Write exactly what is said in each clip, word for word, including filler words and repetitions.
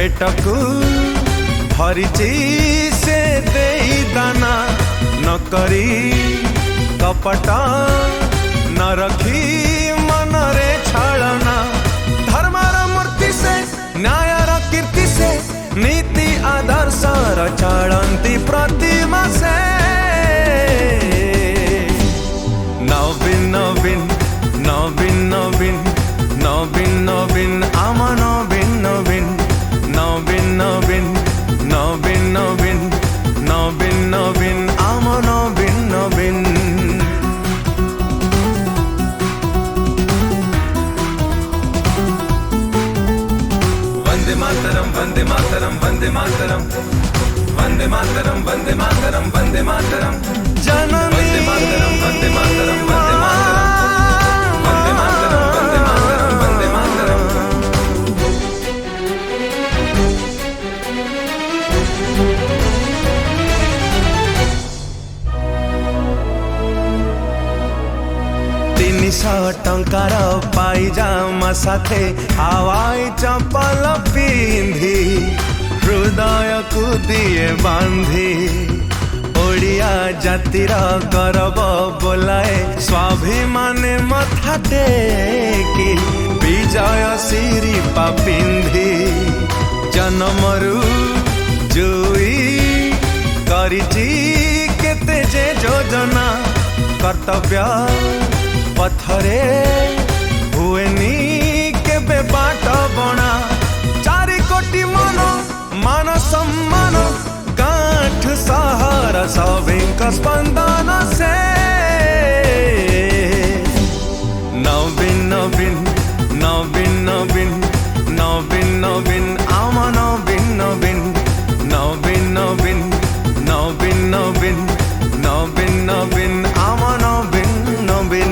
पेटकू भरिची से देई दाना न करी कपट न रखी मनरे छलना धर्मर मूर्ति से न्यायर कीर्ति से नीति आदर्श चलती प्रतिमा से नवीन नवीन नवीन नवीन नवीन नवीन आम नवीन नवीन नवीन नवीन नवीन नवीन नवीन नवीन आम नवीन नवीन वंदे मातरम वंदे मातरम वंदे मातरम वंदे मातरम वंदे मातरम वंदे मातरम जननी वंदे मातरम वंदे मातरम वंदे मातरम वंदे मातरम वंदे मातरम वंदे मातरम तीन सौ टंकार पाइजामा साथे हवाई चप्पल पिंधी हृदय को दिए बांधी ओडिया जातिर गौरव बोलाए स्वाभिमान मथा टेकी विजय सिरिपा पिंधी जन्मरू जुई करिची केते जे योजना कर्तव्य पथरे हुएनी केबे बाट बना चारि कोटी मन मान सम्मान गांठ सहर सभिंक स्पंदन से नवीन नवीन नवीन नवीन नवीन नवीन आम नवीन नवीन नवीन नवीन नवीन नवीन नवीन नवीन आम नवीन नवीन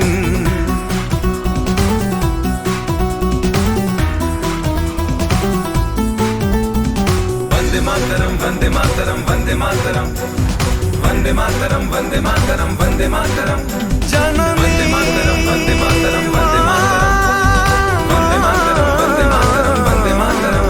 वंदे मातरम वंदे मातरम वंदे मातरम वंदे मातरम वंदे मातरम वंदे मातरम जननी वंदे मातरम वंदे मातरम वंदे मातरम वंदे मातरम वंदे मातरम वंदे मातरम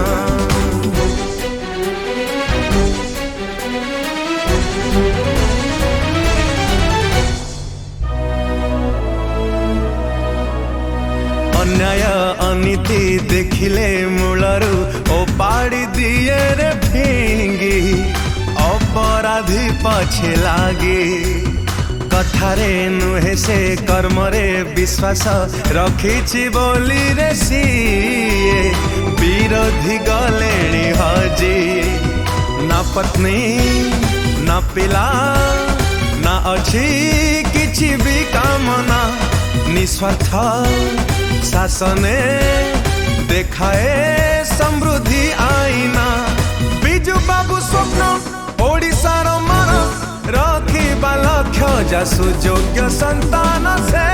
अन्याय अनीति देखिले मूलरू ओ पाड़ी दिए रे फिंगी अपराधी पछे लागे कथारे नुहे से कर्मरे विश्वास रखिछि बोली रे सीए विरोधी गलेणी हजी ना पत्नी ना पिला ना अच्छी किछि भी कामना निस्वार्थ शासने देखाए समृद्धि आईना बिजु बाबू स्वप्न ओडिशार मन रखिबा लक्ष्य जा सुयोग्य संतान से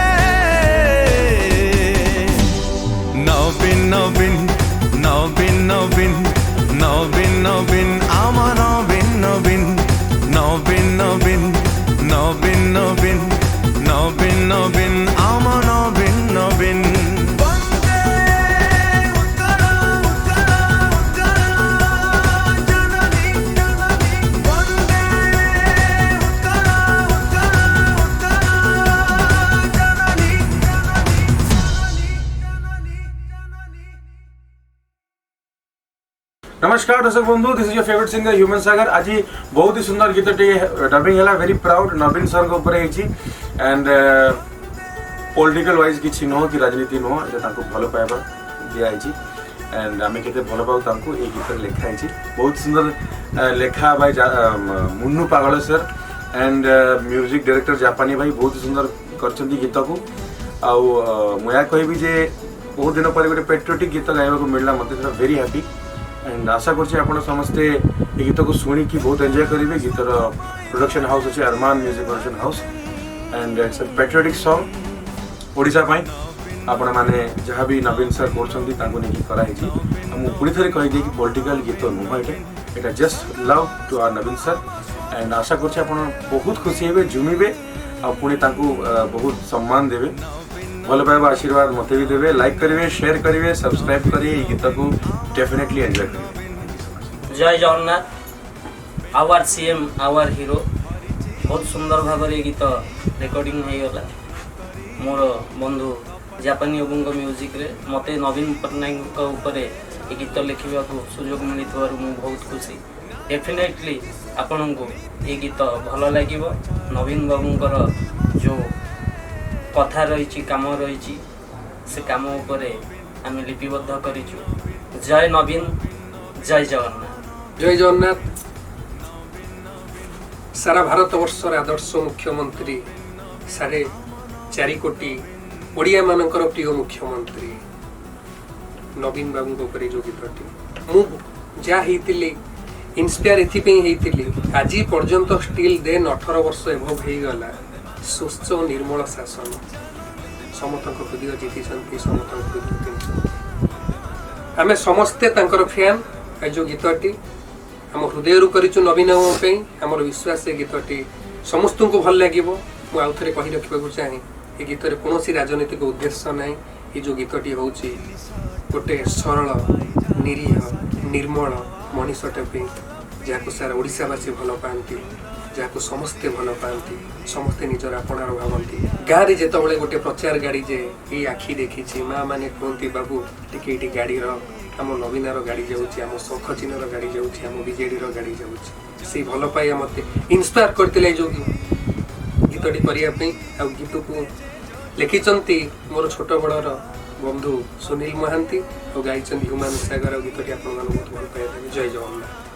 नवीन नवीन नवीन नवीन नवीन नवीन आम नवीन नवीन नवीन नवीन नवीन नवीन नवीन नवीन आम नवीन नवीन नमस्कार दर्शक बंधु, this is your favourite singer Human Sagar. आज बहुत ही सुंदर गीत डबिंग है, वेरी प्राउड नवीन सर के ऊपर एंड पॉलिटिकल वाइज किसी नुह कि राजनीति नुह ये भल पाइबा दिखाई एंड आम के भल पाऊ तांको ये गीत लिखाई बहुत सुंदर लेखा भाई मुन्नू पागल सर एंड म्यूजिक डायरेक्टर जापानी भाई बहुत सुंदर कर गीत को आउ मुझे कहबी जे बहुत दिन पर गोटे पेट्रियोटिक गीत गाइबा को मिलला मत वेरी हैप्पी एंड आशा कर समस्ते ये गीत को शुणी बहुत एंजॉय करेंगे। गीतर प्रोडक्शन हाउस अच्छे Armaan music production house and it's a patriotic song Odisha पाई आपण मैंने जहाँ भी नवीन सर कराई पुणी थे कहीदे कि पॉलिटिकल गीत नुह ये just love to our Naveen sir and आशा कर बहुत खुशी हे झुमिबे आ पुणी बहुत सम्मान देवे भल पाइबा आशीर्वाद मत भी देवे लाइक करेंगे शेयर करेंगे सब्सक्राइब करेंगे गीत को डेफिनेटली एंजॉय करेंगे। जय Jagannath our CM our hero बहुत सुंदर भाव में गीत रेकर्डिंग हो गला मोर बंधु जापानी ओबुंग म्यूजिक रे मते नवीन पट्टनायक ऊपर ये गीत लिखा सुजोग मिली बहुत खुशी डेफिनेटली आपण को ये गीत भल लगे नवीन बाबूंकर जो कथा रही काम रही से काम उपर आम लिपिबद्ध करिचु। जय नवीन जय जगन्नाथ जय जगन्नाथ। सारा भारत वर्षर आदर्श मुख्यमंत्री साढ़े चारि कोटी ओडिया मानकर प्रिय मुख्यमंत्री नवीन बाबू ऊपर जो गीतटी मु जा हेतिली इन्स्पायर एथिपे हेतिली आज पर्यंत स्टिल देन अठारह वर्ष एभव हो गला स्वच्छ और निर्मल शासन समस्त हृदय जीति समस्त हृदय आमे समस्ते तांकर फैन ए जो गीतटी आम हृदय करिचु नवीन आमर विश्वास ए गीतटी समस्त को भल लगे मुझे आउ थे कही रखा चाहे ये गीत कौन राजनीतिक उद्देश्य ना ये जो गीतटी हूँ गोटे सरल निरीह निर्मल मनीषटे जहाँ सारा ओडिशावासी भल पाती जहाँ समस्ते भल पाती समस्ते निजर आपणार भावती गाँव में जिते गोटे प्रचार गाड़ी जे ये आखि देखी माँ मैंने कहती बाबू टी गाड़ी आम नवीनार गाड़ी जाऊँगी आम शोख चिन्हर गाड़ी जाऊँगी आम बीजेडी गाड़ी जाऊँगी से भल पाई मत इन्स्पायर करते जो गीतटी करने आ गीत को लिखिंट मोर छोट बड़र बंधु सुनील महांती और गाई ह्यूमान सागर गीतटी आप बहुत भल पाए। जय जगन्नाथ।